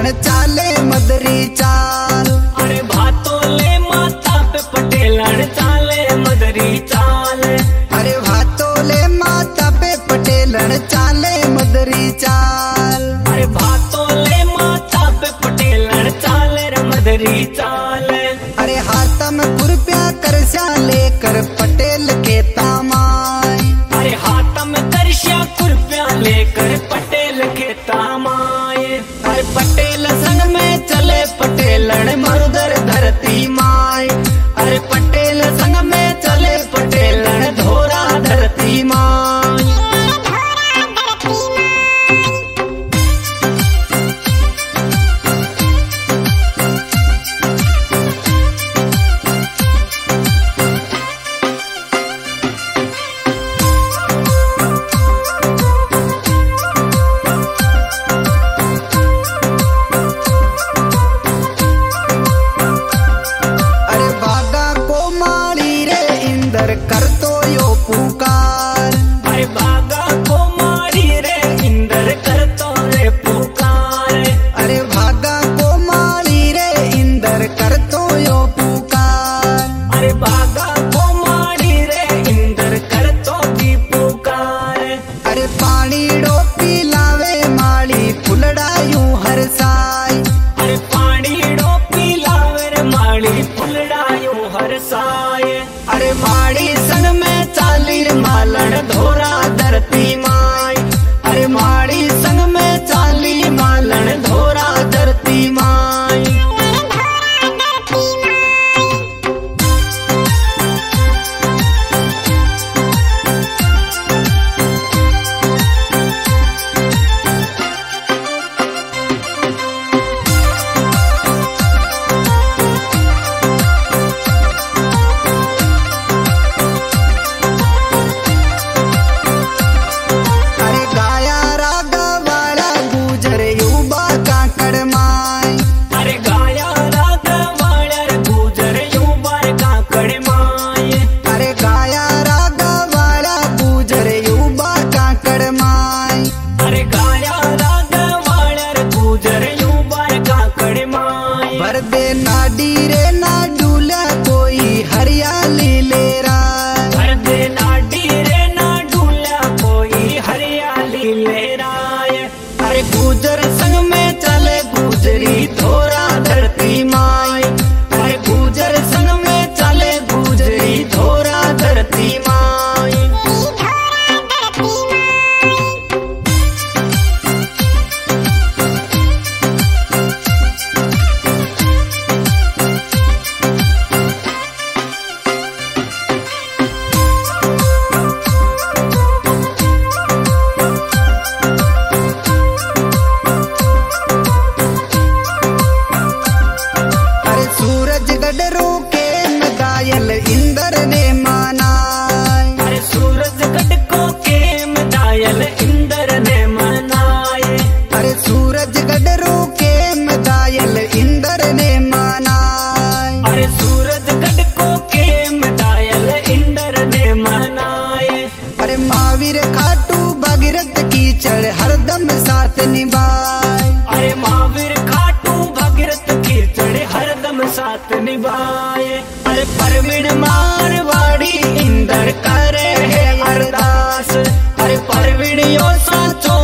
चाले मदरी चाल। अरे भातोले माता पे पटेलन चाले मदरी चाल। अरे भातोले माता पे पटेलन चाले मदरी चाल। अरे भातोले माता पे पटेलन चाले रे मदरी चाल। अरे हाथ में खुरपिया करसा लेकर पटेल के तामाय। अरे हाथ में करशा खुरपिया लेकर पटेल के तामाए। अरे पटेल संग में चले पटेलन मरुदर धरती माय। अरे पटेल संग में चले पटेलन धोरा धरती माय। कर तो यो पुकार। अरे बागा को मारी रे इंदर कर तो रे पुकार। अरे भागा को मारी रे इंदर कर तो यो पुकार। अरे बागा को मारी रे इंदर कर तो भी पुकार। अरे पानी डोपी लावे माली फुलड़ा यूं हर साय। अरे पानी डोपी लावे रे माली फुलड़ा यूं हर साय। अरे माड़ी संग में चालीर मालन धोरा धरती माय। अरे माड़ी संग में चाली मालन धोरा धरती माय। नाडी रे ना डूला कोई हरियाली ले रहा। भर दे नाडी रे ना डूला कोई हरियाली ले रहा। अरे गुजर संग में चले गुजरी धोरा धरती माय। अरे गुजर संग में चले गुजरी धोरा धरती माय। इंदर ने माना। अरे सूरज गढ़ को केम दायल इंदर ने मनाए। अरे सूरज गढ़ केम दायल इंदर ने माना। अरे सूरज गढ़ को केम दायल इंदर ने मनाए। अरे महावीर खाटू भगीरथ की चढ़ हरदम साथ निभाए। अरे महावीर खाटू भगीरथ की चढ़ हरदम साथ निभाए। अरे परवीन मारवाड़ी इंदर करे है अरदास। अरे परवीन यो साचो